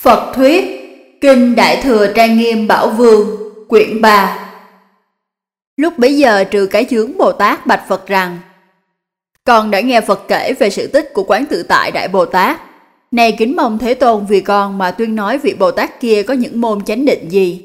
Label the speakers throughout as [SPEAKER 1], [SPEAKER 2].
[SPEAKER 1] Phật Thuyết, Kinh Đại Thừa Trang Nghiêm Bảo Vương, quyển 3. Lúc bấy giờ Trừ Cái Chướng Bồ Tát bạch Phật rằng: Con đã nghe Phật kể về sự tích của Quán Tự Tại Đại Bồ Tát. Này kính mong Thế Tôn vì con mà tuyên nói vị Bồ Tát kia có những môn chánh định gì.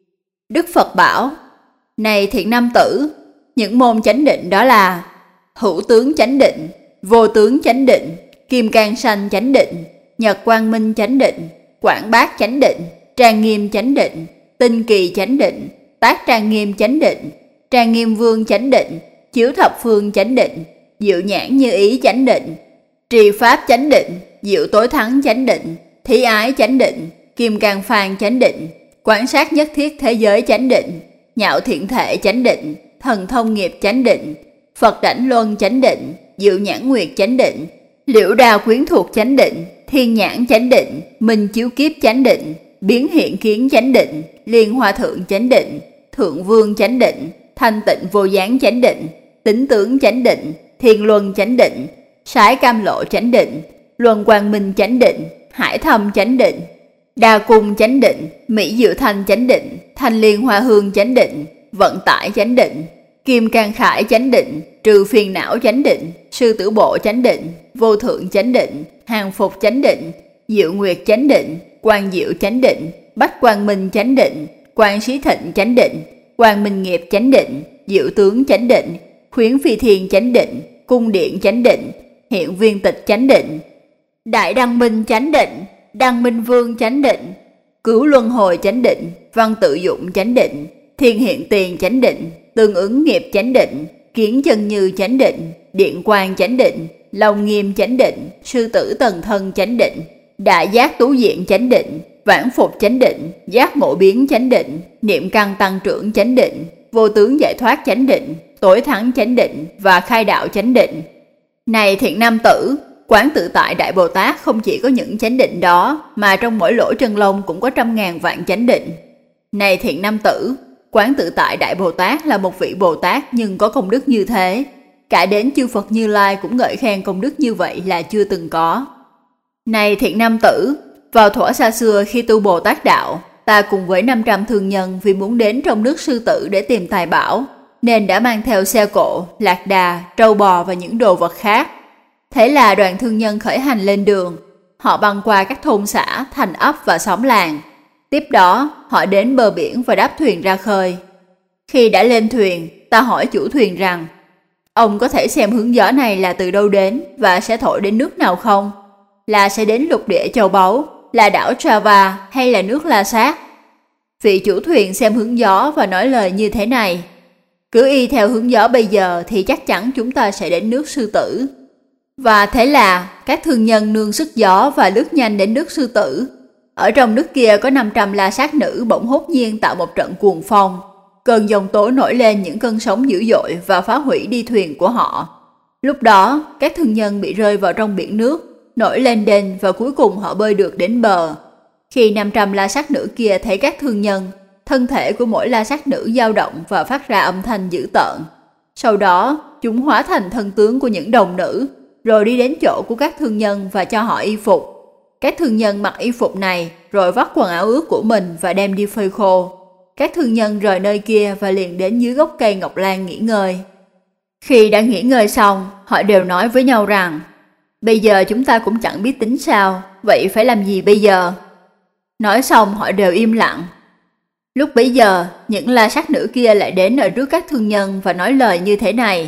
[SPEAKER 1] Đức Phật bảo: Này thiện nam tử, những môn chánh định đó là hữu tướng chánh định, vô tướng chánh định, kim cang sanh chánh định, nhật quang minh chánh định, quảng bát chánh định, trang nghiêm chánh định, tinh kỳ chánh định, tác trang nghiêm chánh định, trang nghiêm vương chánh định, chiếu thập phương chánh định, diệu nhãn như ý chánh định, trì pháp chánh định, diệu tối thắng chánh định, thí ái chánh định, kim cang phan chánh định, quán sát nhất thiết thế giới chánh định, nhạo thiện thể chánh định, thần thông nghiệp chánh định, Phật đảnh luân chánh định, diệu nhãn nguyệt chánh định, liễu đào quyến thuộc chánh định, thiên nhãn chánh định, minh chiếu kiếp chánh định, biến hiện kiến chánh định, liên hoa thượng chánh định, thượng vương chánh định, thanh tịnh vô gián chánh định, tính tướng chánh định, thiên luân chánh định, sái cam lộ chánh định, luân quang minh chánh định, hải thâm chánh định, đa cung chánh định, mỹ diệu thanh chánh định, thanh liên hoa hương chánh định, vận tải chánh định, kim cang khải chánh định, trừ phiền não chánh định, sư tử bộ chánh định, vô thượng chánh định, hàng phục chánh định, diệu nguyệt chánh định, quang diệu chánh định, bách quang minh chánh định, quang sĩ thịnh chánh định, quang minh nghiệp chánh định, diệu tướng chánh định, khuyến phi thiên chánh định, cung điện chánh định, hiện viên tịch chánh định, đại đăng minh chánh định, đăng minh vương chánh định, cứu luân hồi chánh định, văn tự dụng chánh định, thiên hiện tiền chánh định, tương ứng nghiệp chánh định, kiến chân như chánh định, điện quang chánh định, long nghiêm chánh định, sư tử tần thân chánh định, đại giác tú diện chánh định, vãn phục chánh định, giác ngộ biến chánh định, niệm căn tăng trưởng chánh định, vô tướng giải thoát chánh định, tối thắng chánh định và khai đạo chánh định. Này thiện nam tử, Quán Tự Tại Đại Bồ Tát không chỉ có những chánh định đó, mà trong mỗi lỗ chân lông cũng có 100.000 vạn chánh định. Này thiện nam tử, Quán Tự Tại Đại Bồ Tát là một vị Bồ Tát nhưng có công đức như thế. Cả đến chư Phật Như Lai cũng ngợi khen công đức như vậy là chưa từng có. Này thiện nam tử, vào thuở xa xưa khi tu Bồ Tát Đạo, ta cùng với 500 thương nhân vì muốn đến trong nước Sư Tử để tìm tài bảo, nên đã mang theo xe cộ, lạc đà, trâu bò và những đồ vật khác. Thế là đoàn thương nhân khởi hành lên đường. Họ băng qua các thôn xã, thành ấp và xóm làng. Tiếp đó, họ đến bờ biển và đáp thuyền ra khơi. Khi đã lên thuyền, ta hỏi chủ thuyền rằng: Ông có thể xem hướng gió này là từ đâu đến và sẽ thổi đến nước nào không? Là sẽ đến lục địa châu báu, là đảo Java hay là nước La Sát? Vị chủ thuyền xem hướng gió và nói lời như thế này: Cứ y theo hướng gió bây giờ thì chắc chắn chúng ta sẽ đến nước Sư Tử. Và thế là các thương nhân nương sức gió và lướt nhanh đến nước Sư Tử. Ở trong nước kia có 500 la sát nữ bỗng hốt nhiên tạo một trận cuồng phong. Cơn giông tố nổi lên những cơn sóng dữ dội và phá hủy đi thuyền của họ. Lúc đó, các thương nhân bị rơi vào trong biển nước, nổi lên đên và cuối cùng họ bơi được đến bờ. Khi 500 la sát nữ kia thấy các thương nhân, thân thể của mỗi la sát nữ dao động và phát ra âm thanh dữ tợn. Sau đó, chúng hóa thành thân tướng của những đồng nữ, rồi đi đến chỗ của các thương nhân và cho họ y phục. Các thương nhân mặc y phục này, rồi vắt quần áo ướt của mình và đem đi phơi khô. Các thương nhân rời nơi kia và liền đến dưới gốc cây ngọc lan nghỉ ngơi. Khi đã nghỉ ngơi xong, họ đều nói với nhau rằng: Bây giờ chúng ta cũng chẳng biết tính sao, vậy phải làm gì bây giờ? Nói xong họ đều im lặng. Lúc bấy giờ, những la sát nữ kia lại đến ở trước các thương nhân và nói lời như thế này: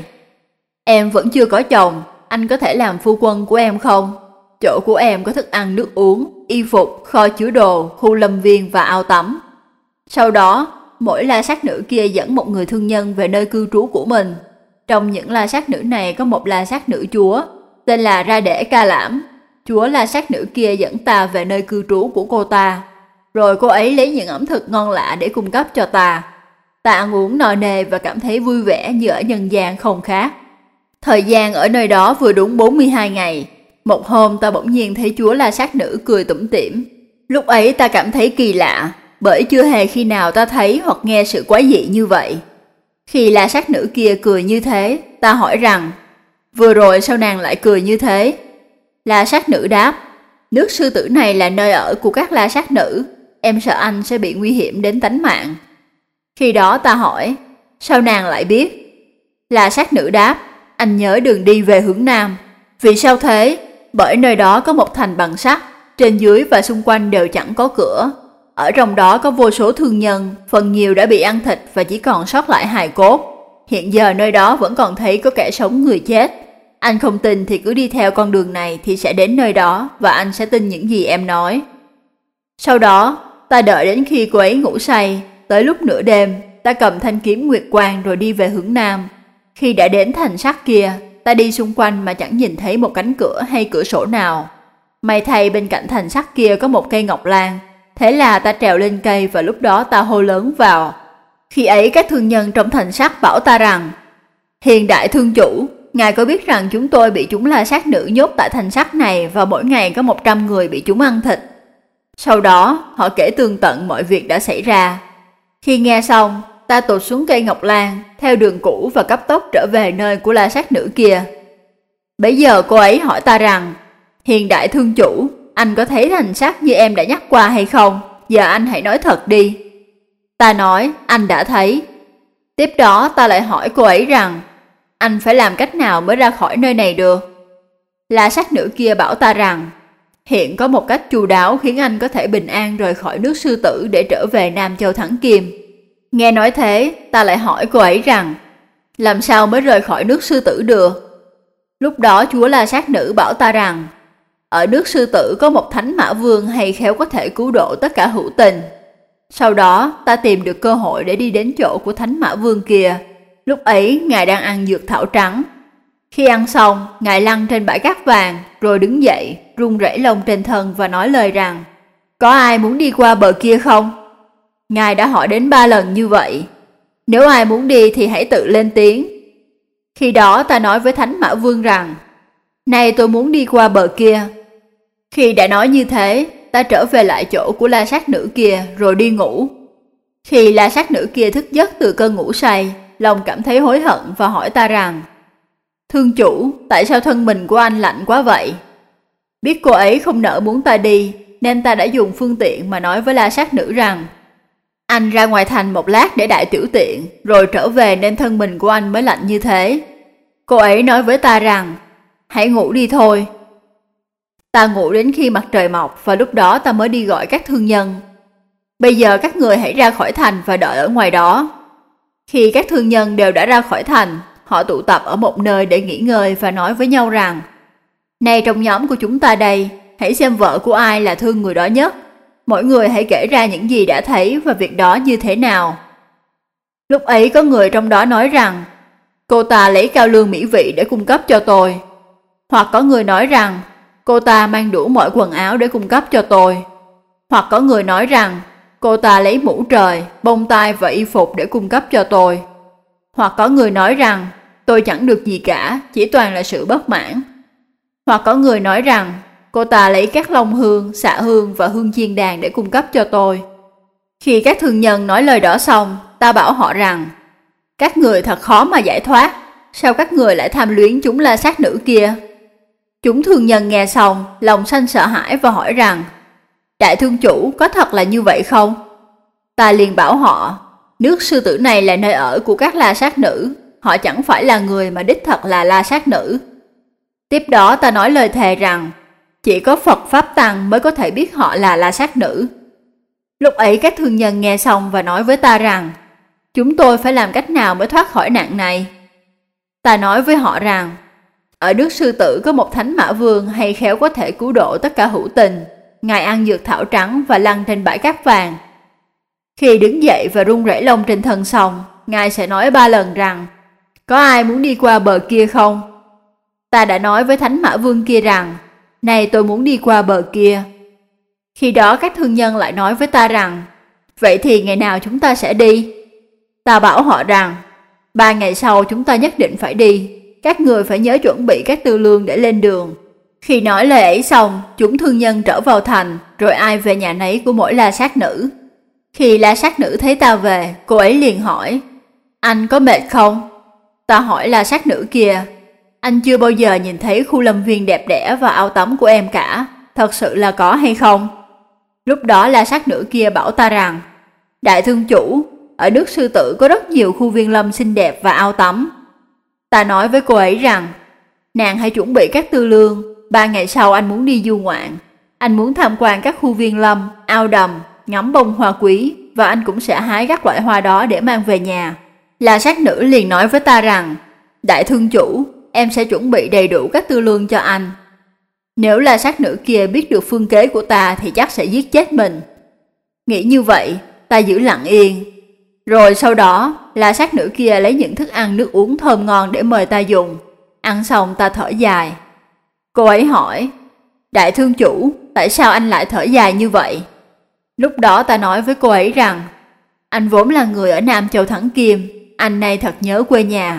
[SPEAKER 1] Em vẫn chưa có chồng, anh có thể làm phu quân của em không? Chỗ của em có thức ăn nước uống, y phục, kho chứa đồ, khu lâm viên và ao tắm. Sau đó, mỗi la sát nữ kia dẫn một người thương nhân về nơi cư trú của mình. Trong những la sát nữ này có một la sát nữ chúa, tên là Ra Để Ca Lãm. Chúa la sát nữ kia dẫn ta về nơi cư trú của cô ta. Rồi cô ấy lấy những ẩm thực ngon lạ để cung cấp cho ta. Ta ăn uống no nê và cảm thấy vui vẻ như ở nhân gian không khác. Thời gian ở nơi đó vừa đúng 42 ngày. Một hôm ta bỗng nhiên thấy chúa la sát nữ cười tủm tỉm. Lúc ấy ta cảm thấy kỳ lạ, bởi chưa hề khi nào ta thấy hoặc nghe sự quái dị như vậy. Khi la sát nữ kia cười như thế, ta hỏi rằng: Vừa rồi sao nàng lại cười như thế? La sát nữ đáp: nước sư tử này là nơi ở của các la sát nữ, em sợ anh sẽ bị nguy hiểm đến tánh mạng. Khi đó ta hỏi, sao nàng lại biết? La sát nữ đáp, anh nhớ đường đi về hướng nam. Vì sao thế? Bởi nơi đó có một thành bằng sắt, trên dưới và xung quanh đều chẳng có cửa. Ở trong đó có vô số thương nhân, phần nhiều đã bị ăn thịt và chỉ còn sót lại hài cốt. Hiện giờ nơi đó vẫn còn thấy có kẻ sống người chết. Anh không tin thì cứ đi theo con đường này thì sẽ đến nơi đó và anh sẽ tin những gì em nói. Sau đó, ta đợi đến khi cô ấy ngủ say, tới lúc nửa đêm, ta cầm thanh kiếm nguyệt quang rồi đi về hướng nam. Khi đã đến thành sắt kia, ta đi xung quanh mà chẳng nhìn thấy một cánh cửa hay cửa sổ nào. May thay bên cạnh thành sắt kia có một cây ngọc lan. Thế là ta trèo lên cây và lúc đó ta hô lớn vào. Khi ấy các thương nhân trong thành sắt bảo ta rằng, hiền đại thương chủ, ngài có biết rằng chúng tôi bị chúng la sát nữ nhốt tại thành sắt này và mỗi ngày có 100 người bị chúng ăn thịt. Sau đó họ kể tường tận mọi việc đã xảy ra. Khi nghe xong, ta tụt xuống cây ngọc lan theo đường cũ và cấp tốc trở về nơi của la sát nữ kia. Bấy giờ cô ấy hỏi ta rằng, hiền đại thương chủ, anh có thấy thành sắt như em đã nhắc qua hay không? Giờ anh hãy nói thật đi. Ta nói, anh đã thấy. Tiếp đó ta lại hỏi cô ấy rằng, anh phải làm cách nào mới ra khỏi nơi này được? La sát nữ kia bảo ta rằng, hiện có một cách chu đáo khiến anh có thể bình an rời khỏi nước sư tử để trở về Nam Châu Thắng Kim. Nghe nói thế, ta lại hỏi cô ấy rằng, làm sao mới rời khỏi nước sư tử được? Lúc đó chúa la sát nữ bảo ta rằng, ở nước sư tử có một thánh mã vương hay khéo có thể cứu độ tất cả hữu tình. Sau đó ta tìm được cơ hội để đi đến chỗ của thánh mã vương kia. Lúc ấy ngài đang ăn dược thảo trắng. Khi ăn xong, ngài lăn trên bãi cát vàng, rồi đứng dậy, run rẩy lông trên thân và nói lời rằng, có ai muốn đi qua bờ kia không? Ngài đã hỏi đến 3 lần như vậy. Nếu ai muốn đi thì hãy tự lên tiếng. Khi đó ta nói với thánh mã vương rằng, này tôi muốn đi qua bờ kia. Khi đã nói như thế, ta trở về lại chỗ của la sát nữ kia rồi đi ngủ. Khi la sát nữ kia thức giấc từ cơn ngủ say, lòng cảm thấy hối hận và hỏi ta rằng, thương chủ, tại sao thân mình của anh lạnh quá vậy? Biết cô ấy không nỡ muốn ta đi, nên ta đã dùng phương tiện mà nói với la sát nữ rằng, anh ra ngoài thành một lát để đại tiểu tiện, rồi trở về nên thân mình của anh mới lạnh như thế. Cô ấy nói với ta rằng, hãy ngủ đi thôi. Ta ngủ đến khi mặt trời mọc và lúc đó ta mới đi gọi các thương nhân. Bây giờ các người hãy ra khỏi thành và đợi ở ngoài đó. Khi các thương nhân đều đã ra khỏi thành, họ tụ tập ở một nơi để nghỉ ngơi và nói với nhau rằng, này trong nhóm của chúng ta đây, hãy xem vợ của ai là thương người đó nhất. Mỗi người hãy kể ra những gì đã thấy và việc đó như thế nào. Lúc ấy có người trong đó nói rằng, cô ta lấy cao lương mỹ vị để cung cấp cho tôi. Hoặc có người nói rằng, cô ta mang đủ mọi quần áo để cung cấp cho tôi. Hoặc có người nói rằng, cô ta lấy mũ trời, bông tai và y phục để cung cấp cho tôi. Hoặc có người nói rằng, tôi chẳng được gì cả, chỉ toàn là sự bất mãn. Hoặc có người nói rằng, cô ta lấy các lông hương, xạ hương và hương chiên đàn để cung cấp cho tôi. Khi các thương nhân nói lời đó xong, ta bảo họ rằng, các người thật khó mà giải thoát, sao các người lại tham luyến chúng la sát nữ kia? Chúng thương nhân nghe xong, lòng sanh sợ hãi và hỏi rằng, đại thương chủ có thật là như vậy không? Ta liền bảo họ, nước sư tử này là nơi ở của các la sát nữ, họ chẳng phải là người mà đích thật là la sát nữ. Tiếp đó ta nói lời thề rằng, chỉ có Phật Pháp Tăng mới có thể biết họ là la sát nữ. Lúc ấy các thương nhân nghe xong và nói với ta rằng, chúng tôi phải làm cách nào mới thoát khỏi nạn này? Ta nói với họ rằng, ở nước sư tử có một thánh mã vương hay khéo có thể cứu độ tất cả hữu tình. Ngài ăn dược thảo trắng và lăn trên bãi cát vàng. Khi đứng dậy và run rẩy lông trên thân xong, Ngài sẽ nói 3 lần rằng, có ai muốn đi qua bờ kia không? Ta đã nói với thánh mã vương kia rằng, này tôi muốn đi qua bờ kia. Khi đó các thương nhân lại nói với ta rằng, vậy thì ngày nào chúng ta sẽ đi? Ta bảo họ rằng, 3 ngày sau chúng ta nhất định phải đi. Các người phải nhớ chuẩn bị các tư lương để lên đường. Khi nói lời ấy xong, chúng thương nhân trở vào thành, rồi ai về nhà nấy của mỗi la sát nữ. Khi la sát nữ thấy ta về, cô ấy liền hỏi, anh có mệt không? Ta hỏi la sát nữ kia, anh chưa bao giờ nhìn thấy khu lâm viên đẹp đẽ và ao tắm của em cả. thật sự là có hay không? Lúc đó La Sát Nữ kia bảo ta rằng, đại thương chủ, ở nước Sư Tử có rất nhiều khu viên lâm xinh đẹp và ao tắm. Ta nói với cô ấy rằng, nàng hãy chuẩn bị các tư lương, 3 ngày sau anh muốn đi du ngoạn. Anh muốn tham quan các khu viên lâm, ao đầm, ngắm bông hoa quý, và anh cũng sẽ hái các loại hoa đó để mang về nhà. La Sát Nữ liền nói với ta rằng, đại thương chủ, em sẽ chuẩn bị đầy đủ các tư lương cho anh. Nếu La Sát Nữ kia biết được phương kế của ta thì chắc sẽ giết chết mình. Nghĩ như vậy, ta giữ lặng yên. Rồi sau đó, La Sát Nữ kia lấy những thức ăn nước uống thơm ngon để mời ta dùng. Ăn xong ta thở dài. Cô ấy hỏi, đại thương chủ, tại sao anh lại thở dài như vậy? Lúc đó ta nói với cô ấy rằng, anh vốn là người ở Nam Châu Thắng Kim, anh nay thật nhớ quê nhà.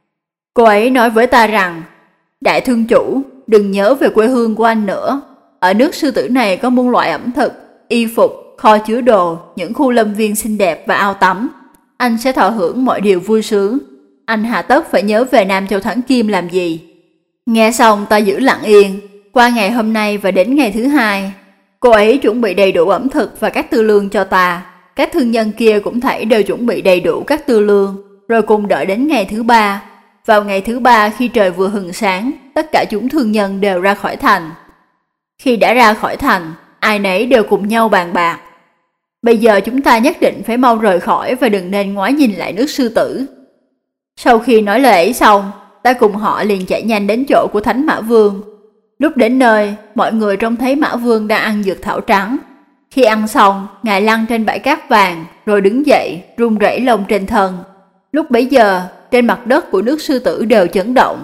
[SPEAKER 1] Cô ấy nói với ta rằng, đại thương chủ, đừng nhớ về quê hương của anh nữa. Ở nước Sư Tử này có muôn loại ẩm thực, y phục, kho chứa đồ, những khu lâm viên xinh đẹp và ao tắm. Anh sẽ thọ hưởng mọi điều vui sướng. Anh hà tất phải nhớ về Nam Châu Thắng Kim làm gì? Nghe xong ta giữ lặng yên. Qua ngày hôm nay và đến ngày thứ 2, cô ấy chuẩn bị đầy đủ ẩm thực và các tư lương cho ta. Các thương nhân kia cũng thảy đều chuẩn bị đầy đủ các tư lương, rồi cùng đợi đến ngày thứ 3. Vào ngày thứ 3 khi trời vừa hừng sáng, tất cả chúng thương nhân đều ra khỏi thành. Khi đã ra khỏi thành, ai nấy đều cùng nhau bàn bạc. Bây giờ chúng ta nhất định phải mau rời khỏi và đừng nên ngoái nhìn lại nước Sư Tử. Sau khi nói lời ấy xong, ta cùng họ liền chạy nhanh đến chỗ của Thánh Mã Vương. Lúc đến nơi, mọi người trông thấy Mã Vương đang ăn dược thảo trắng. Khi ăn xong, ngài lăn trên bãi cát vàng, rồi đứng dậy, run rẩy lông trên thân. Lúc bấy giờ, trên mặt đất của nước Sư Tử đều chấn động.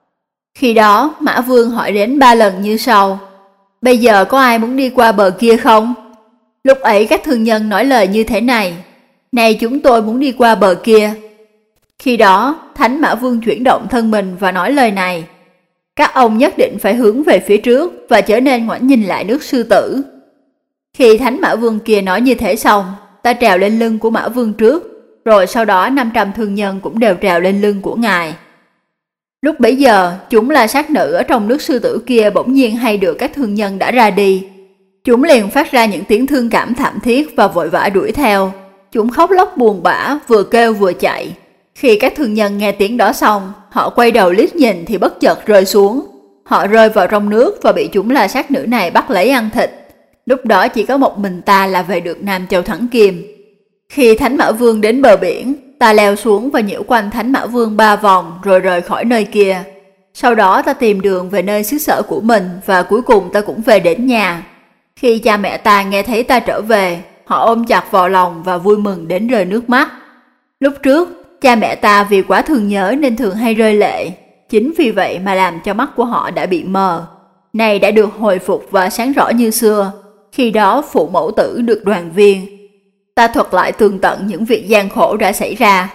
[SPEAKER 1] Khi đó, Mã Vương hỏi đến 3 lần như sau. Bây giờ có ai muốn đi qua bờ kia không? Lúc ấy các thương nhân nói lời như thế này. Này chúng tôi muốn đi qua bờ kia. Khi đó, Thánh Mã Vương chuyển động thân mình và nói lời này. Các ông nhất định phải hướng về phía trước và trở nên ngoảnh nhìn lại nước Sư Tử. Khi Thánh Mã Vương kia nói như thế xong, ta trèo lên lưng của Mã Vương trước, rồi sau đó 500 thương nhân cũng đều trèo lên lưng của ngài. Lúc bấy giờ, chúng La Sát Nữ ở trong nước Sư Tử kia bỗng nhiên hay được các thương nhân đã ra đi. Chúng liền phát ra những tiếng thương cảm thảm thiết và vội vã đuổi theo. Chúng khóc lóc buồn bã, vừa kêu vừa chạy. Khi các thương nhân nghe tiếng đó xong, họ quay đầu liếc nhìn thì bất chợt rơi xuống. Họ rơi vào trong nước và bị chúng La Sát Nữ này bắt lấy ăn thịt. Lúc đó chỉ có một mình ta là về được Nam Châu Thắng Kim. Khi Thánh Mã Vương đến bờ biển, ta leo xuống và nhiễu quanh Thánh Mã Vương 3 vòng rồi rời khỏi nơi kia. Sau đó ta tìm đường về nơi xứ sở của mình và cuối cùng ta cũng về đến nhà. Khi cha mẹ ta nghe thấy ta trở về, họ ôm chặt vào lòng và vui mừng đến rơi nước mắt. Lúc trước, cha mẹ ta vì quá thương nhớ nên thường hay rơi lệ. Chính vì vậy mà làm cho mắt của họ đã bị mờ. Này đã được hồi phục và sáng rõ như xưa. Khi đó phụ mẫu tử được đoàn viên. Ta thuật lại tường tận những việc gian khổ đã xảy ra.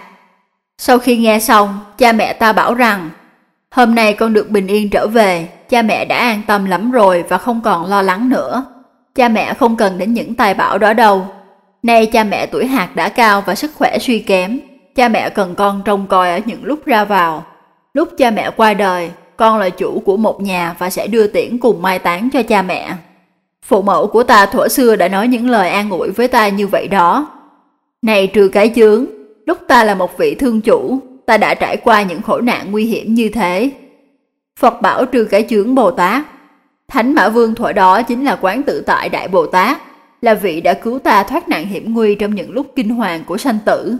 [SPEAKER 1] Sau khi nghe xong, cha mẹ ta bảo rằng hôm nay con được bình yên trở về, cha mẹ đã an tâm lắm rồi và không còn lo lắng nữa. Cha mẹ không cần đến những tài bảo đó đâu. Nay cha mẹ tuổi hạt đã cao và sức khỏe suy kém. Cha mẹ cần con trông coi ở những lúc ra vào. Lúc cha mẹ qua đời, con là chủ của một nhà và sẽ đưa tiễn cùng mai táng cho cha mẹ. Phụ mẫu của ta thuở xưa đã nói những lời an ủi với ta như vậy đó. Này trừ cái chướng, lúc ta là một vị thương chủ, ta đã trải qua những khổ nạn nguy hiểm như thế. Phật bảo trừ cái chướng Bồ Tát. Thánh Mã Vương thuở đó chính là Quán Tự Tại Đại Bồ Tát, là vị đã cứu ta thoát nạn hiểm nguy trong những lúc kinh hoàng của sanh tử.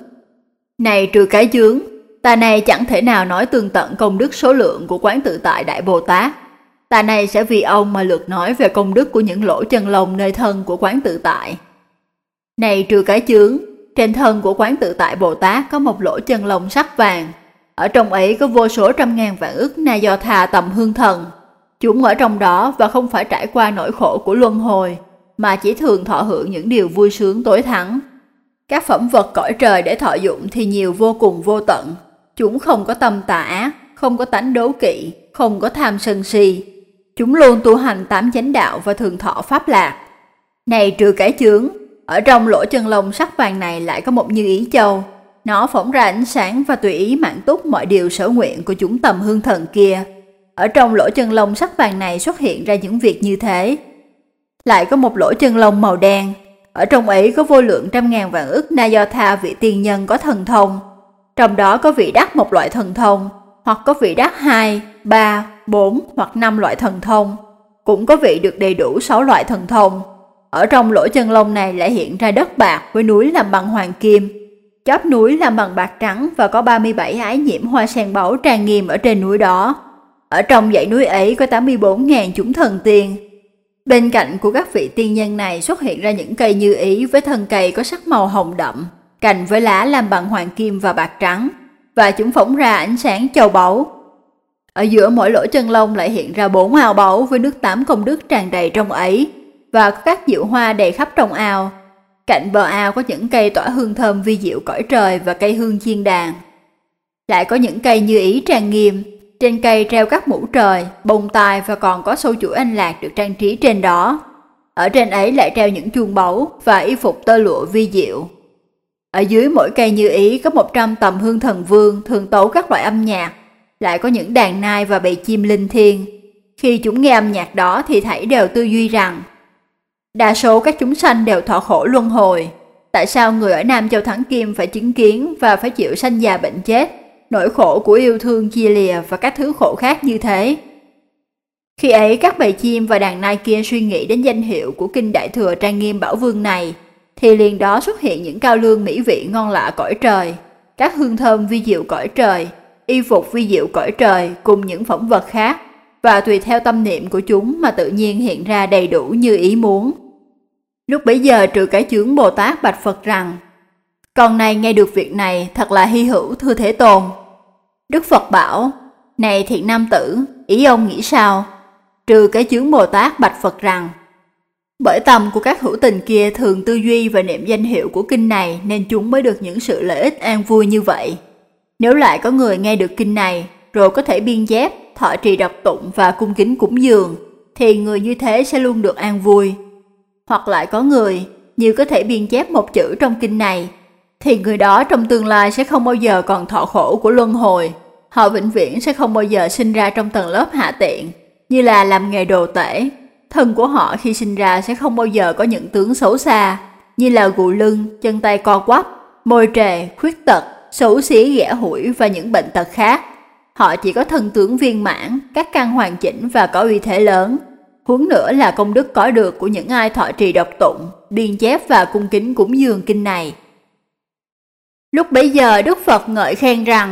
[SPEAKER 1] Này trừ cái chướng, ta này chẳng thể nào nói tường tận công đức số lượng của Quán Tự Tại Đại Bồ Tát. Ta này sẽ vì ông mà lược nói về công đức của những lỗ chân lông nơi thân của Quán Tự Tại. Này trừ cái chướng, trên thân của Quán Tự Tại Bồ Tát có một lỗ chân lông sắc vàng. Ở trong ấy có vô số trăm ngàn vạn ức Na Do Tha tầm hương thần. Chúng ở trong đó và không phải trải qua nỗi khổ của luân hồi, mà chỉ thường thọ hưởng những điều vui sướng tối thắng. Các phẩm vật cõi trời để thọ dụng thì nhiều vô cùng vô tận. Chúng không có tâm tà ác, không có tánh đố kỵ, không có tham sân si. Chúng luôn tu hành 8 chánh đạo và thường thọ pháp lạc. Này trừ cái chướng, ở trong lỗ chân lông sắc vàng này lại có một Như Ý Châu. Nó phóng ra ánh sáng và tùy ý mãn túc mọi điều sở nguyện của chúng tầm hương thần kia. Ở trong lỗ chân lông sắc vàng này xuất hiện ra những việc như thế. lại có một lỗ chân lông màu đen. Ở trong ấy có vô lượng trăm ngàn vạn ức na do tha vị tiên nhân có thần thông. Trong đó có vị đắc một loại thần thông, hoặc có vị đắc 2, 3, 4 hoặc 5 loại thần thông. Cũng có vị được đầy đủ 6 loại thần thông. Ở trong lỗ chân lông này lại hiện ra đất bạc với núi làm bằng hoàng kim. Chóp núi làm bằng bạc trắng và có 37 ái nhiễm hoa sen báu trang nghiêm ở trên núi đó. Ở trong dãy núi ấy có 84.000 chúng thần tiên. Bên cạnh của các vị tiên nhân này xuất hiện ra những cây như ý với thân cây có sắc màu hồng đậm, cành với lá làm bằng hoàng kim và bạc trắng, và chúng phóng ra ánh sáng châu báu. Ở giữa mỗi lỗ chân lông lại hiện ra 4 ao báu với nước tắm công đức tràn đầy trong ấy, và có các diệu hoa đầy khắp trong ao. Cạnh bờ ao có những cây tỏa hương thơm vi diệu cõi trời và cây hương chiên đàn. Lại có những cây như ý trang nghiêm, trên cây treo các mũ trời, bông tai và còn có sâu chuỗi anh lạc được trang trí trên đó. Ở trên ấy lại treo những chuông báu và y phục tơ lụa vi diệu. Ở dưới mỗi cây như ý có 100 tầm hương thần vương thường tấu các loại âm nhạc. Lại có những đàn nai và bầy chim linh thiêng. Khi chúng nghe âm nhạc đó thì thảy đều tư duy rằng đa số các chúng sanh đều thọ khổ luân hồi. Tại sao người ở Nam Châu Thắng Kim phải chứng kiến và phải chịu sanh già bệnh chết, nỗi khổ của yêu thương chia lìa và các thứ khổ khác như thế? Khi ấy các bầy chim và đàn nai kia suy nghĩ đến danh hiệu của kinh Đại Thừa Trang Nghiêm Bảo Vương này, thì liền đó xuất hiện những cao lương mỹ vị ngon lạ cõi trời, các hương thơm vi diệu cõi trời, y phục vi diệu cõi trời cùng những phẩm vật khác, và tùy theo tâm niệm của chúng mà tự nhiên hiện ra đầy đủ như ý muốn. Lúc bấy giờ Trừ Cái Chướng Bồ Tát bạch Phật rằng: Con này nghe được việc này thật là hy hữu thưa Thế Tôn. Đức Phật bảo: Này thiện nam tử, ý ông nghĩ sao? Trừ Cái Chướng Bồ Tát bạch Phật rằng: Bởi tâm của các hữu tình kia thường tư duy và niệm danh hiệu của kinh này nên chúng mới được những sự lợi ích an vui như vậy. Nếu lại có người nghe được kinh này rồi có thể biên chép, thọ trì đọc tụng và cung kính cúng dường, thì người như thế sẽ luôn được an vui. Hoặc lại có người như có thể biên chép một chữ trong kinh này, thì người đó trong tương lai sẽ không bao giờ còn thọ khổ của luân hồi. Họ vĩnh viễn sẽ không bao giờ sinh ra trong tầng lớp hạ tiện, như là làm nghề đồ tể. Thân của họ khi sinh ra sẽ không bao giờ có những tướng xấu xa, như là gù lưng, chân tay co quắp, môi trề, khuyết tật, xấu xí ghẻ hủi và những bệnh tật khác. Họ chỉ có thân tướng viên mãn, các căn hoàn chỉnh và có uy thế lớn. Huống nữa là công đức có được của những ai thọ trì đọc tụng, biên chép và cung kính cúng dường kinh này. Lúc bấy giờ Đức Phật ngợi khen rằng: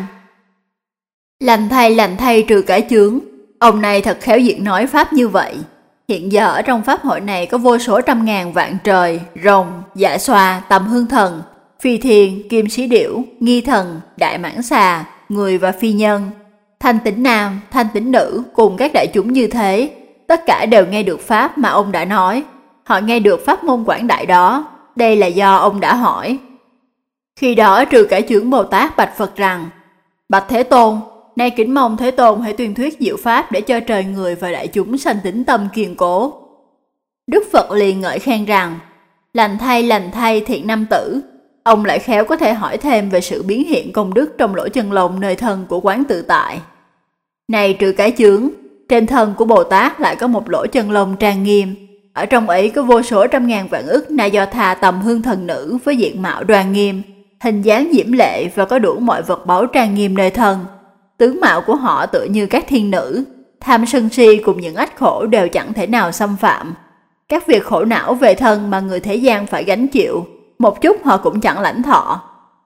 [SPEAKER 1] lành thay Trừ Cái Chướng, ông này thật khéo diễn nói pháp như vậy. Hiện giờ ở trong pháp hội này có vô số trăm ngàn vạn trời, rồng, dạ xoa, tầm hương thần, phi thiền, kim sĩ điểu, nghi thần, đại mãng xà, người và phi nhân, thanh tín nam, thanh tín nữ cùng các đại chúng như thế. Tất cả đều nghe được pháp mà ông đã nói. Họ nghe được pháp môn quảng đại đó. Đây là do ông đã hỏi. Khi đó Trừ Cái Chướng Bồ Tát bạch Phật rằng: Bạch Thế Tôn, nay kính mong Thế Tôn hãy tuyên thuyết diệu pháp để cho trời người và đại chúng sanh tín tâm kiên cố. Đức Phật liền ngợi khen rằng: lành thay thiện nam tử, ông lại khéo có thể hỏi thêm về sự biến hiện công đức trong lỗ chân lông nơi thân của Quán Tự Tại. Này Trừ Cái Chướng, trên thân của Bồ Tát lại có một lỗ chân lông trang nghiêm. Ở trong ấy có vô số trăm ngàn vạn ức na do tha tầm hương thần nữ với diện mạo đoan nghiêm, hình dáng diễm lệ và có đủ mọi vật báu trang nghiêm nơi thân. Tướng mạo của họ tựa như các thiên nữ, tham sân si cùng những ách khổ đều chẳng thể nào xâm phạm. Các việc khổ não về thân mà người thế gian phải gánh chịu, một chút họ cũng chẳng lãnh thọ.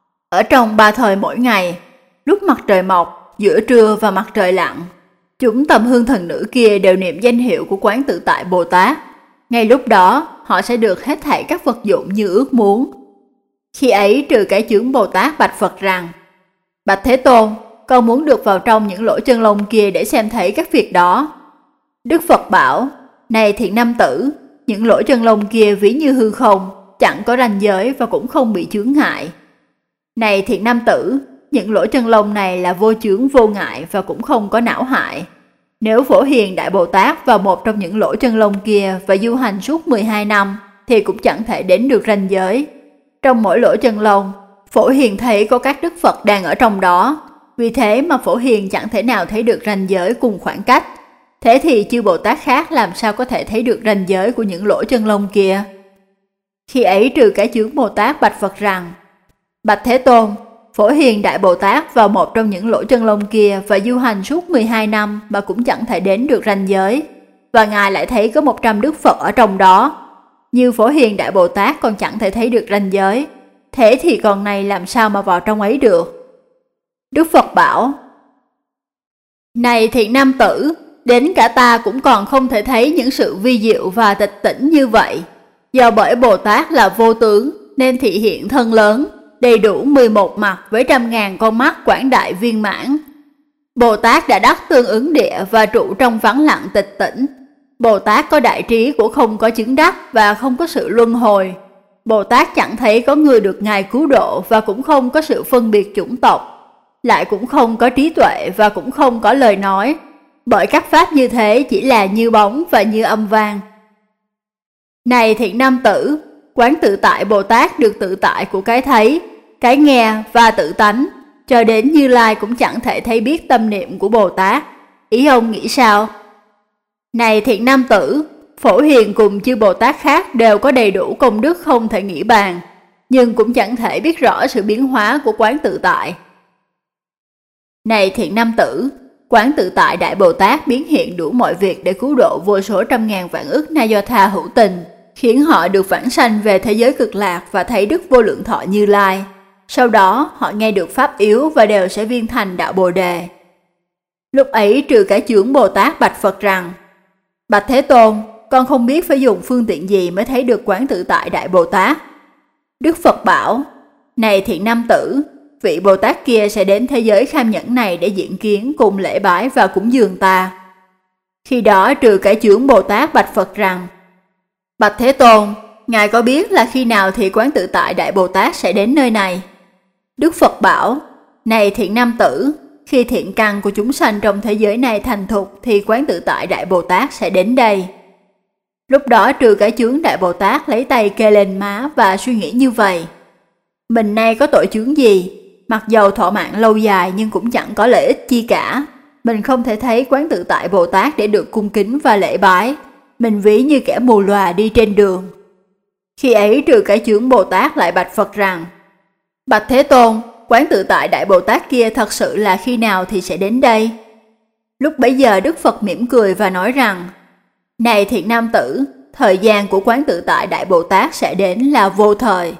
[SPEAKER 1] Ở trong 3 thời mỗi ngày, lúc mặt trời mọc, giữa trưa và mặt trời lặn, chúng tầm hương thần nữ kia đều niệm danh hiệu của Quán Tự Tại Bồ Tát. Ngay lúc đó, họ sẽ được hết thảy các vật dụng như ước muốn. Khi ấy Trừ Cái Chướng Bồ Tát bạch Phật rằng: Bạch Thế Tôn, con muốn được vào trong những lỗ chân lông kia để xem thấy các việc đó. Đức Phật bảo: Này thiện nam tử, những lỗ chân lông kia ví như hư không, chẳng có ranh giới và cũng không bị chướng ngại. Này thiện nam tử, những lỗ chân lông này là vô chướng vô ngại và cũng không có não hại. Nếu Phổ Hiền Đại Bồ Tát vào một trong những lỗ chân lông kia và du hành suốt 12 năm thì cũng chẳng thể đến được ranh giới. Trong mỗi lỗ chân lông, Phổ Hiền thấy có các Đức Phật đang ở trong đó. Vì thế mà Phổ Hiền chẳng thể nào thấy được ranh giới cùng khoảng cách. Thế thì chư Bồ Tát khác làm sao có thể thấy được ranh giới của những lỗ chân lông kia? Khi ấy Trừ Cái Chướng Bồ Tát bạch Phật rằng: Bạch Thế Tôn, Phổ Hiền Đại Bồ Tát vào một trong những lỗ chân lông kia và du hành suốt 12 năm mà cũng chẳng thể đến được ranh giới, và Ngài lại thấy có 100 Đức Phật ở trong đó. Như Phổ Hiền Đại Bồ Tát còn chẳng thể thấy được ranh giới, thế thì còn này làm sao mà vào trong ấy được? Đức Phật bảo: Này thiện nam tử, đến cả ta cũng còn không thể thấy những sự vi diệu và tịch tỉnh như vậy. Do bởi Bồ Tát là vô tướng nên thị hiện thân lớn, đầy đủ 11 mặt với 100.000 con mắt quảng đại viên mãn. Bồ Tát đã đắc tương ứng địa và trụ trong vắng lặng tịch tỉnh. Bồ Tát có đại trí của không có chứng đắc và không có sự luân hồi. Bồ Tát chẳng thấy có người được Ngài cứu độ và cũng không có sự phân biệt chủng tộc, lại cũng không có trí tuệ và cũng không có lời nói, bởi các pháp như thế chỉ là như bóng và như âm vang. Này thiện nam tử, quán tự tại Bồ Tát được tự tại của cái thấy, cái nghe và tự tánh, cho đến Như Lai cũng chẳng thể thấy biết tâm niệm của Bồ Tát. Ý ông nghĩ sao? Này thiện nam tử, Phổ Hiền cùng chư Bồ Tát khác đều có đầy đủ công đức không thể nghĩ bàn, nhưng cũng chẳng thể biết rõ sự biến hóa của quán tự tại. Này thiện nam tử, quán tự tại Đại Bồ Tát biến hiện đủ mọi việc để cứu độ vô số 100.000 vạn ức na do tha hữu tình, khiến họ được vãng sanh về thế giới cực lạc và thấy đức vô lượng thọ Như Lai. Sau đó họ nghe được pháp yếu và đều sẽ viên thành đạo Bồ Đề. Lúc ấy Trừ Cái Chướng Bồ Tát bạch Phật rằng: Bạch Thế Tôn, con không biết phải dùng phương tiện gì mới thấy được quán tự tại Đại Bồ Tát. Đức Phật bảo: Này thiện nam tử, vị Bồ Tát kia sẽ đến thế giới Kham Nhẫn này để diện kiến cùng lễ bái và cúng dường ta. Khi đó Trừ Cái Chướng Bồ Tát bạch Phật rằng: Bạch Thế Tôn, Ngài có biết là khi nào thì quán tự tại Đại Bồ Tát sẽ đến nơi này? Đức Phật bảo: Này thiện nam tử, khi thiện căn của chúng sanh trong thế giới này thành thục thì quán tự tại Đại Bồ Tát sẽ đến đây. Lúc đó Trừ Cái Chướng Đại Bồ Tát lấy tay kê lên má và suy nghĩ như vậy: Mình nay có tội chướng gì? Mặc dầu thọ mạng lâu dài nhưng cũng chẳng có lợi ích chi cả. Mình không thể thấy quán tự tại Bồ Tát để được cung kính và lễ bái. Mình ví như kẻ mù lòa đi trên đường. Khi ấy Trừ Cái Chướng Bồ Tát lại bạch Phật rằng: Bạch Thế Tôn, quán tự tại Đại Bồ Tát kia thật sự là khi nào thì sẽ đến đây? Lúc bấy giờ Đức Phật mỉm cười và nói rằng: Này thiện nam tử, thời gian của quán tự tại Đại Bồ Tát sẽ đến là vô thời.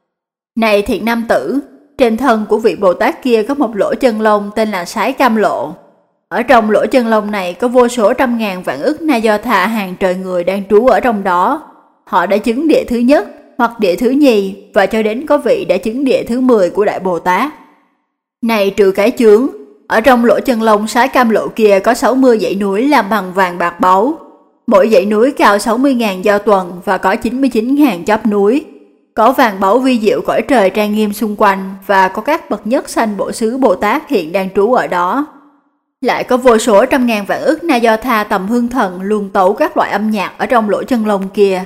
[SPEAKER 1] Này thiện nam tử, trên thân của vị Bồ Tát kia có một lỗ chân lông tên là Sái Cam Lộ. Ở trong lỗ chân lông này có vô số 100.000 vạn ức na do tha hàng trời người đang trú ở trong đó. Họ đã chứng địa thứ nhất hoặc địa thứ nhì, và cho đến có vị đã chứng địa thứ 10 của Đại Bồ Tát. Này Trừ Cái Chướng, ở trong lỗ chân lông Sái Cam Lộ kia có 60 dãy núi làm bằng vàng bạc báu. Mỗi dãy núi cao 60.000 do tuần và có 99.000 chóp núi. Có vàng báu vi diệu cõi trời trang nghiêm xung quanh, và có các bậc nhất sanh Bổ Xứ Bồ Tát hiện đang trú ở đó. Lại có vô số 100.000 vạn ức na do tha tầm hương thần luôn tấu các loại âm nhạc ở trong lỗ chân lông kia.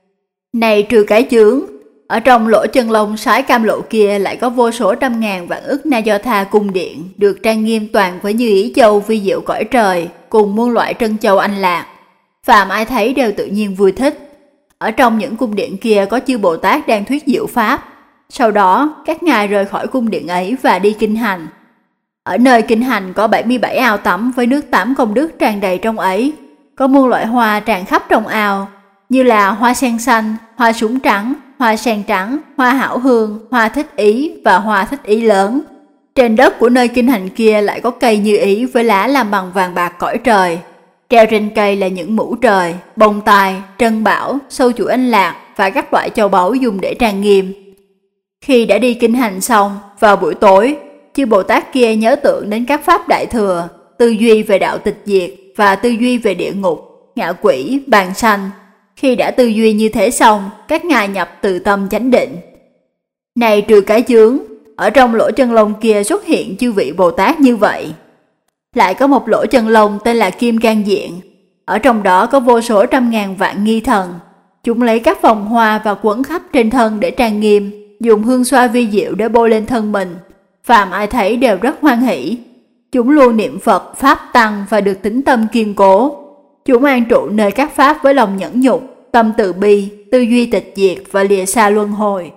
[SPEAKER 1] Này Trừ Cái Chướng, ở trong lỗ chân lông Sái Cam Lộ kia lại có vô số 100.000 vạn ức na do tha cung điện được trang nghiêm toàn với như ý châu vi diệu cõi trời cùng muôn loại trân châu anh lạc. Phàm ai thấy đều tự nhiên vui thích. Ở trong những cung điện kia có chư Bồ Tát đang thuyết diệu pháp. Sau đó các ngài rời khỏi cung điện ấy và đi kinh hành. Ở nơi kinh hành có 77 ao tắm với nước 8 công đức tràn đầy trong ấy. Có muôn loại hoa tràn khắp trong ao, như là hoa sen xanh, hoa súng trắng, hoa sen trắng, hoa hảo hương, hoa thích ý và hoa thích ý lớn. Trên đất của nơi kinh hành kia lại có cây như ý với lá làm bằng vàng bạc cõi trời. Treo trên cây là những mũ trời, bông tai, trân bảo, sâu chuỗi anh lạc và các loại châu báu dùng để trang nghiêm. Khi đã đi kinh hành xong, vào buổi tối, chư Bồ Tát kia nhớ tưởng đến các pháp đại thừa, tư duy về đạo tịch diệt và tư duy về địa ngục, ngạ quỷ, bàn sanh. Khi đã tư duy như thế xong, các ngài nhập từ tâm chánh định. Này Trừ Cái Chướng, ở trong lỗ chân lông kia xuất hiện chư vị Bồ Tát như vậy. Lại có một lỗ chân lông tên là Kim Cang Diện. Ở trong đó có vô số 100.000 vạn nghi thần. Chúng lấy các vòng hoa và quấn khắp trên thân để trang nghiêm, dùng hương xoa vi diệu để bôi lên thân mình. Phàm ai thấy đều rất hoan hỷ. Chúng luôn niệm Phật, Pháp Tăng và được tín tâm kiên cố. chúng an trụ nơi các pháp với lòng nhẫn nhục, tâm từ bi, tư duy tịch diệt và lìa xa luân hồi.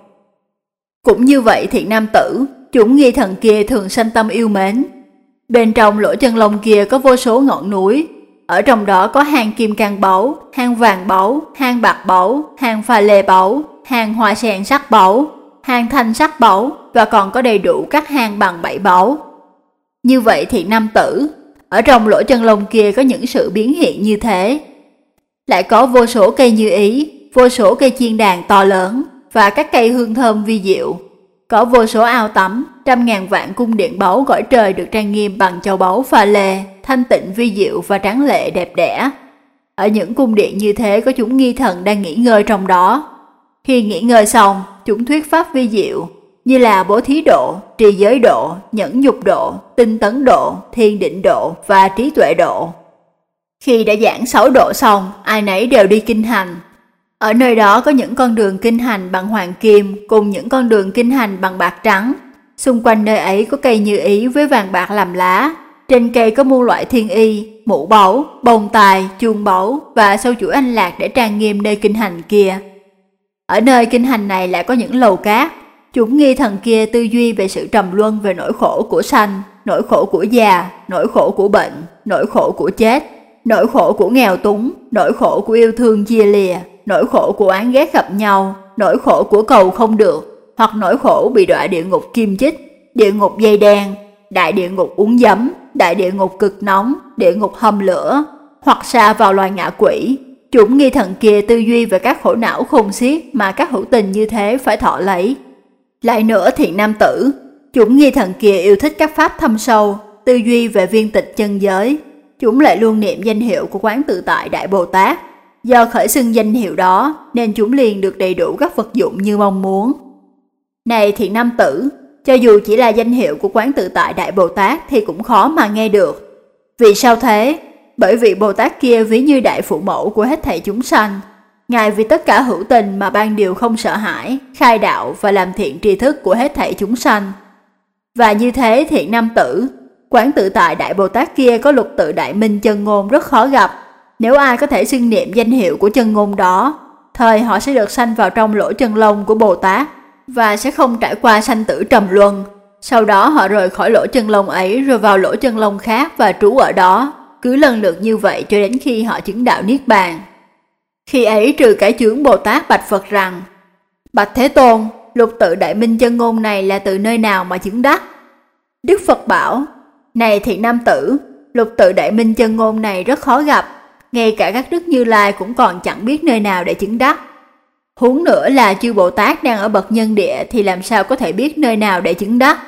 [SPEAKER 1] Cũng như vậy thiện nam tử, chúng nghi thần kia thường sanh tâm yêu mến. Bên trong lỗ chân lông kia có vô số ngọn núi, ở trong đó có hang kim cang báu, hang vàng báu, hang bạc báu, hang pha lê báu, hang hoa sen sắc báu, hang thanh sắc báu và còn có đầy đủ các hang bằng 7 báu. Như vậy thiện nam tử, ở trong lỗ chân lông kia có những sự biến hiện như thế. Lại có vô số cây như ý, vô số cây chiên đàn to lớn và các cây hương thơm vi diệu. Có vô số ao tắm, 100.000 vạn cung điện báu cõi trời được trang nghiêm bằng châu báu pha lê, thanh tịnh vi diệu và tráng lệ đẹp đẽ. Ở những cung điện như thế có chúng nghi thần đang nghỉ ngơi trong đó. Khi nghỉ ngơi xong, chúng thuyết pháp vi diệu, như là bố thí độ, trì giới độ, nhẫn nhục độ, tinh tấn độ, thiên định độ và trí tuệ độ. Khi đã giảng 6 độ xong, ai nấy đều đi kinh hành. Ở nơi đó có những con đường kinh hành bằng hoàng kim cùng những con đường kinh hành bằng bạc trắng. Xung quanh nơi ấy có cây như ý với vàng bạc làm lá. Trên cây có muôn loại thiên y, mũ báu, bông tai, chuông báu và sâu chuỗi anh lạc để trang nghiêm nơi kinh hành kia. Ở nơi kinh hành này lại có những lầu cát. Chúng nghi thần kia tư duy về sự trầm luân về nỗi khổ của sanh, nỗi khổ của già, nỗi khổ của bệnh, nỗi khổ của chết, nỗi khổ của nghèo túng, nỗi khổ của yêu thương chia lìa, nỗi khổ của oán ghét gặp nhau, nỗi khổ của cầu không được, hoặc nỗi khổ bị đọa địa ngục kim chích, địa ngục dây đen, đại địa ngục uống giấm, đại địa ngục cực nóng, địa ngục hầm lửa, hoặc sa vào loài ngạ quỷ. Chúng nghi thần kia tư duy về các khổ não khôn xiết mà các hữu tình như thế phải thọ lấy. Lại nữa thiện nam tử, chúng nghi thần kia yêu thích các pháp thâm sâu, tư duy về viên tịch chân giới. Chúng lại luôn niệm danh hiệu của Quán Tự Tại Đại Bồ Tát. Do khởi xưng danh hiệu đó nên chúng liền được đầy đủ các vật dụng như mong muốn. Này thiện nam tử, cho dù chỉ là danh hiệu của Quán Tự Tại Đại Bồ Tát thì cũng khó mà nghe được. Vì sao thế? Bởi vì Bồ Tát kia ví như đại phụ mẫu của hết thảy chúng sanh. Ngài vì tất cả hữu tình mà ban điều không sợ hãi, khai đạo và làm thiện tri thức của hết thảy chúng sanh. Và như thế thiện nam tử, Quán Tự Tại Đại Bồ Tát kia có lục tự đại minh chân ngôn rất khó gặp. Nếu ai có thể xưng niệm danh hiệu của chân ngôn đó, thời họ sẽ được sanh vào trong lỗ chân lông của Bồ Tát và sẽ không trải qua sanh tử trầm luân. Sau đó họ rời khỏi lỗ chân lông ấy rồi vào lỗ chân lông khác và trú ở đó, cứ lần lượt như vậy cho đến khi họ chứng đạo Niết Bàn. Khi ấy trừ cái chướng Bồ Tát bạch Phật rằng: Bạch Thế Tôn, lục tự đại minh chân ngôn này là từ nơi nào mà chứng đắc? Đức Phật bảo: Này thiện nam tử, lục tự đại minh chân ngôn này rất khó gặp, ngay cả các đức Như Lai cũng còn chẳng biết nơi nào để chứng đắc. Huống nữa là chư Bồ Tát đang ở bậc nhân địa thì làm sao có thể biết nơi nào để chứng đắc?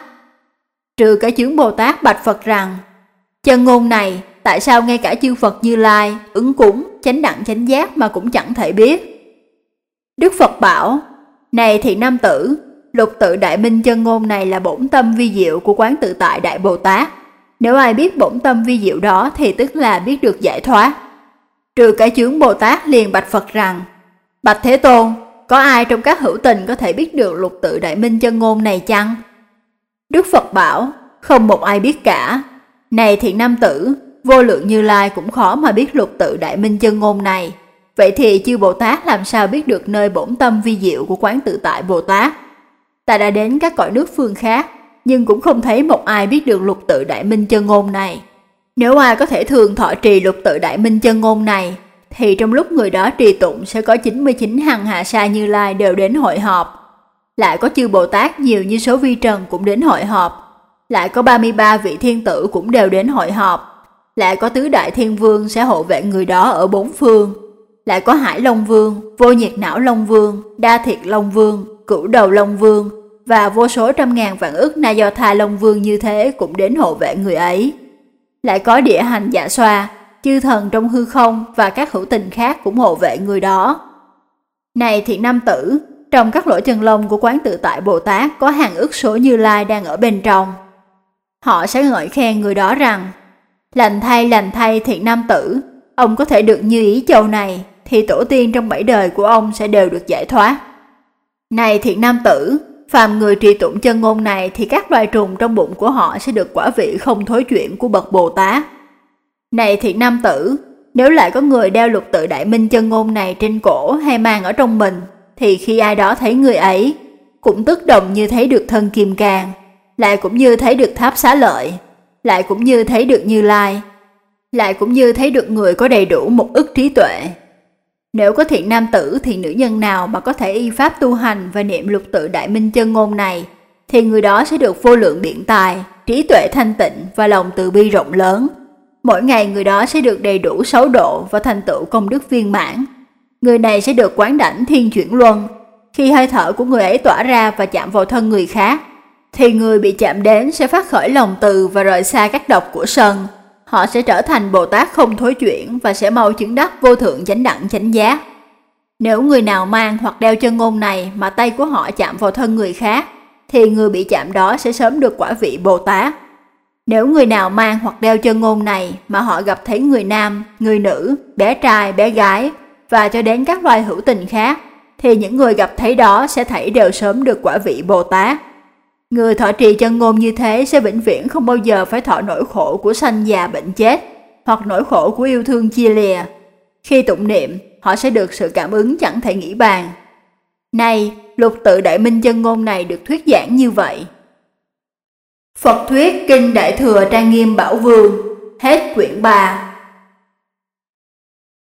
[SPEAKER 1] Trừ cái chướng Bồ Tát bạch Phật rằng: Chân ngôn này, tại sao ngay cả chư Phật Như Lai, ứng cúng, chánh đẳng chánh giác mà cũng chẳng thể biết? Đức Phật bảo: Này thiện nam tử, lục tự đại minh chân ngôn này là bổn tâm vi diệu của Quán Tự Tại Đại Bồ Tát. Nếu ai biết bổn tâm vi diệu đó thì tức là biết được giải thoát. Trừ cái chướng Bồ Tát liền bạch Phật rằng: Bạch Thế Tôn, có ai trong các hữu tình có thể biết được lục tự đại minh chân ngôn này chăng? Đức Phật bảo: Không một ai biết cả. Này thiện nam tử, vô lượng Như Lai cũng khó mà biết lục tự đại minh chân ngôn này. Vậy thì chư Bồ Tát làm sao biết được nơi bổn tâm vi diệu của Quán Tự Tại Bồ Tát? Ta đã đến các cõi nước phương khác, nhưng cũng không thấy một ai biết được lục tự đại minh chân ngôn này. Nếu ai có thể thường thọ trì lục tự đại minh chân ngôn này, thì trong lúc người đó trì tụng sẽ có 99 hằng hạ sa Như Lai đều đến hội họp. Lại có chư Bồ Tát nhiều như số vi trần cũng đến hội họp. Lại có 33 vị thiên tử cũng đều đến hội họp. Lại có tứ đại thiên vương sẽ hộ vệ người đó ở bốn phương. Lại có Hải Long Vương, Vô Nhiệt Não Long Vương, Đa Thiệt Long Vương, Cửu Đầu Long Vương và vô số trăm ngàn vạn ức Na Do Tha Long Vương như thế cũng đến hộ vệ người ấy. Lại có Địa Hành Dạ Xoa, chư thần trong hư không và các hữu tình khác cũng hộ vệ người đó. Này thiện nam tử, trong các lỗ chân lông của Quán Tự Tại Bồ Tát có hàng ức số Như Lai đang ở bên trong. Họ sẽ ngợi khen người đó rằng: lành thay thiện nam tử, ông có thể được như ý châu này thì tổ tiên trong 7 đời của ông sẽ đều được giải thoát. Này thiện nam tử, phàm người trì tụng chân ngôn này thì các loài trùng trong bụng của họ sẽ được quả vị không thối chuyển của bậc Bồ Tát. Này thiện nam tử, Nếu lại có người đeo lục tự đại minh chân ngôn này trên cổ hay mang ở trong mình, thì khi ai đó thấy người ấy, cũng tức đồng như thấy được thân Kim Cang, lại cũng như thấy được tháp Xá Lợi, lại cũng như thấy được Như Lai, lại cũng như thấy được người có đầy đủ một ức trí tuệ. Nếu có thiện nam tử thì nữ nhân nào mà có thể y pháp tu hành và niệm lục tự đại minh chân ngôn này, thì người đó sẽ được vô lượng biện tài, trí tuệ thanh tịnh và lòng từ bi rộng lớn. Mỗi ngày người đó sẽ được đầy đủ 6 độ và thành tựu công đức viên mãn. Người này sẽ được quán đảnh thiên chuyển luân. Khi hơi thở của người ấy tỏa ra và chạm vào thân người khác, thì người bị chạm đến sẽ phát khởi lòng từ và rời xa các độc của sân. Họ sẽ trở thành Bồ Tát không thối chuyển và sẽ mau chứng đắc vô thượng chánh đẳng chánh giác. Nếu người nào mang hoặc đeo chân ngôn này mà tay của họ chạm vào thân người khác, thì người bị chạm đó sẽ sớm được quả vị Bồ Tát. Nếu người nào mang hoặc đeo chân ngôn này mà họ gặp thấy người nam, người nữ, bé trai, bé gái và cho đến các loài hữu tình khác, thì những người gặp thấy đó sẽ thảy đều sớm được quả vị Bồ Tát. Người thọ trì chân ngôn như thế sẽ vĩnh viễn không bao giờ phải thọ nỗi khổ của sanh già bệnh chết, hoặc nỗi khổ của yêu thương chia lìa. Khi tụng niệm, họ sẽ được sự cảm ứng chẳng thể nghĩ bàn. Này, lục tự đại minh chân ngôn này được thuyết giảng như vậy. Phật thuyết Kinh Đại Thừa Trang Nghiêm Bảo Vương. Hết quyển 3.